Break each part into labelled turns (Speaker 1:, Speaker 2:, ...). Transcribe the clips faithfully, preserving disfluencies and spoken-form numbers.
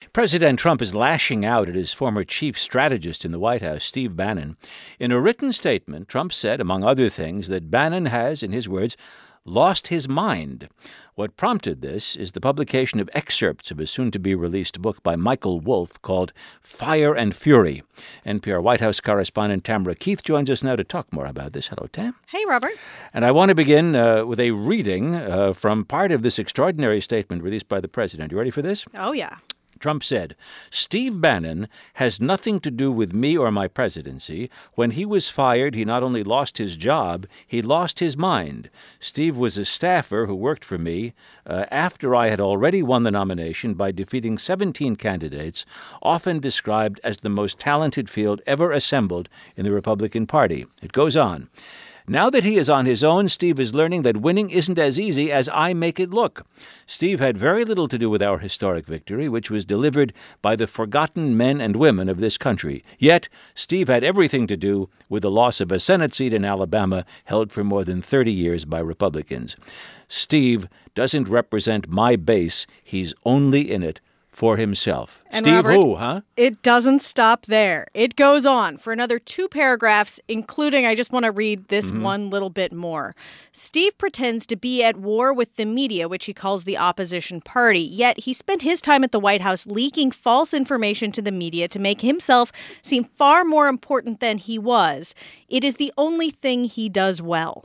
Speaker 1: President Trump is lashing out at his former chief strategist in the White House, Steve Bannon. In a written statement, Trump said, among other things, that Bannon has, in his words, lost his mind. What prompted this is the publication of excerpts of a soon-to-be-released book by Michael Wolff called Fire and Fury. N P R White House correspondent Tamara Keith joins us now to talk more about this. Hello, Tam.
Speaker 2: Hey, Robert.
Speaker 1: And I want to begin uh, with a reading uh, from part of this extraordinary statement released by the president. You ready for this?
Speaker 2: Oh, yeah.
Speaker 1: Trump said, Steve Bannon has nothing to do with me or my presidency. When he was fired, he not only lost his job, he lost his mind. Steve was a staffer who worked for me uh, after I had already won the nomination by defeating seventeen candidates, often described as the most talented field ever assembled in the Republican Party. It goes on. Now that he is on his own, Steve is learning that winning isn't as easy as I make it look. Steve had very little to do with our historic victory, which was delivered by the forgotten men and women of this country. Yet, Steve had everything to do with the loss of a Senate seat in Alabama held for more than thirty years by Republicans. Steve doesn't represent my base. He's only in it for himself.
Speaker 2: And
Speaker 1: Steve
Speaker 2: Robert,
Speaker 1: who, huh?
Speaker 2: It doesn't stop there. It goes on for another two paragraphs, including, I just want to read this mm-hmm. one little bit more. Steve pretends to be at war with the media, which he calls the opposition party, yet he spent his time at the White House leaking false information to the media to make himself seem far more important than he was. It is the only thing he does well.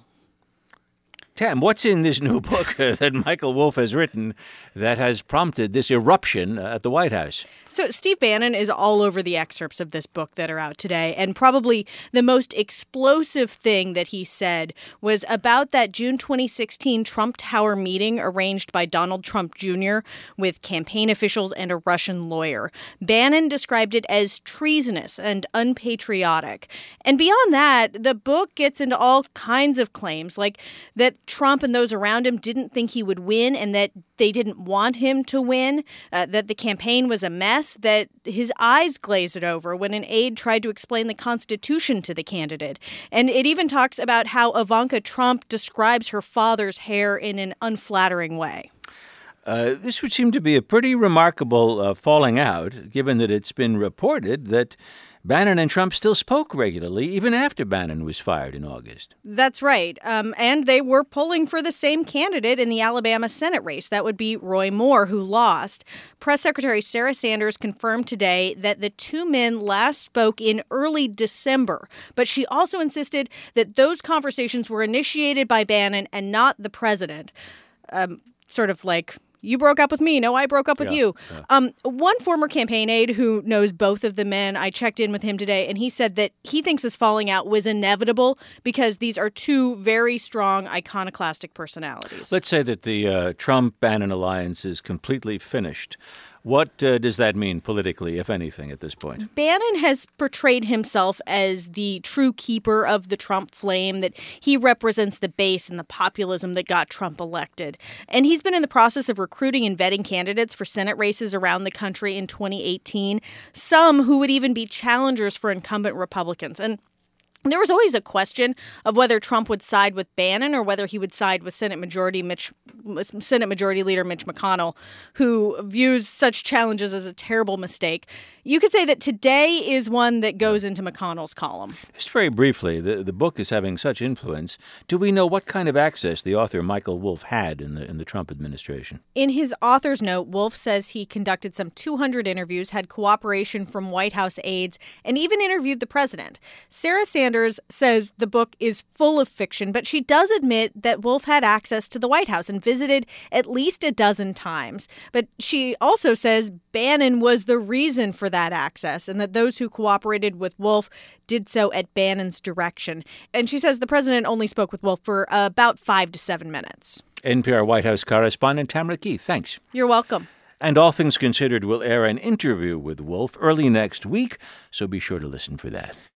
Speaker 1: Tam, what's in this new book uh, that Michael Wolff has written that has prompted this eruption uh, at the White House?
Speaker 2: So Steve Bannon is all over the excerpts of this book that are out today, and probably the most explosive thing that he said was about that June twenty sixteen Trump Tower meeting arranged by Donald Trump Junior with campaign officials and a Russian lawyer. Bannon described it as treasonous and unpatriotic. And beyond that, the book gets into all kinds of claims, like that Trump and those around him didn't think he would win and that they didn't want him to win, uh, that the campaign was a mess, that his eyes glazed over when an aide tried to explain the Constitution to the candidate. And it even talks about how Ivanka Trump describes her father's hair in an unflattering way.
Speaker 1: Uh, this would seem to be a pretty remarkable uh, falling out, given that it's been reported that Bannon and Trump still spoke regularly, even after Bannon was fired in August.
Speaker 2: That's right. Um, and they were polling for the same candidate in the Alabama Senate race. That would be Roy Moore, who lost. Press Secretary Sarah Sanders confirmed today that the two men last spoke in early December. But she also insisted that those conversations were initiated by Bannon and not the president. Um, sort of like, you broke up with me. No, I broke up with
Speaker 1: yeah,
Speaker 2: you.
Speaker 1: Yeah.
Speaker 2: Um, one former campaign aide who knows both of the men, I checked in with him today, and he said that he thinks this falling out was inevitable because these are two very strong iconoclastic personalities.
Speaker 1: Let's say that the uh, Trump-Bannon alliance is completely finished. What uh, does that mean politically, if anything, at this point?
Speaker 2: Bannon has portrayed himself as the true keeper of the Trump flame, that he represents the base and the populism that got Trump elected. And he's been in the process of recruiting and vetting candidates for Senate races around the country in twenty eighteen, some who would even be challengers for incumbent Republicans. And there was always a question of whether Trump would side with Bannon or whether he would side with Senate Majority Mitch, Senate Majority Leader Mitch McConnell, who views such challenges as a terrible mistake. You could say that today is one that goes into McConnell's column.
Speaker 1: Just very briefly, the, the book is having such influence. Do we know what kind of access the author Michael Wolff had in the in the Trump administration?
Speaker 2: In his author's note, Wolff says he conducted some two hundred interviews, had cooperation from White House aides, and even interviewed the president. Sarah Sanders says the book is full of fiction, but she does admit that Wolff had access to the White House and visited at least a dozen times. But she also says Bannon was the reason for that access and that those who cooperated with Wolff did so at Bannon's direction. And she says the president only spoke with Wolff for uh, about five to seven minutes.
Speaker 1: N P R White House correspondent Tamara Keith, thanks.
Speaker 2: You're welcome.
Speaker 1: And All Things Considered will air an interview with Wolff early next week, so be sure to listen for that.